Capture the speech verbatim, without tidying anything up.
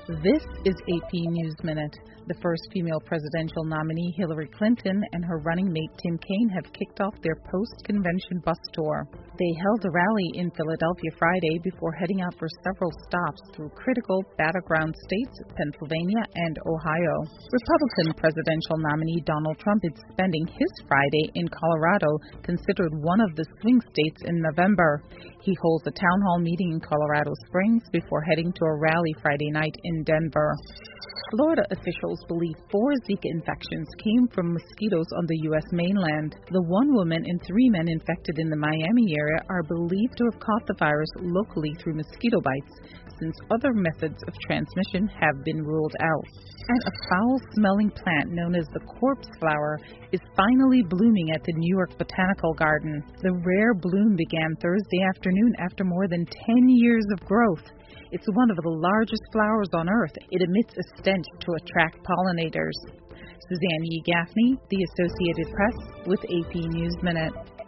This is A P News Minute. The first female presidential nominee, Hillary Clinton, and her running mate, Tim Kaine, have kicked off their post-convention bus tour. They held a rally in Philadelphia Friday before heading out for several stops through critical battleground states, Pennsylvania and Ohio. Republican presidential nominee Donald Trump is spending his Friday in Colorado, considered one of the swing states in November. He holds a town hall meeting in Colorado Springs before heading to a rally Friday night in Denver. Florida officials believe four Zika infections came from mosquitoes on the U S mainland. The one woman and three men infected in the Miami area are believed to have caught the virus locally through mosquito bites, since other methods of transmission have been ruled out. And a foul-smelling plant known as the corpse flower is finally blooming at the New York Botanical Garden. The rare bloom began Thursday afternoon after more than ten years of growth. It's one of the largest flowers on Earth. It emits a stench to attract pollinators. Suzanne Yee Gaffney, The Associated Press, with A P News Minute.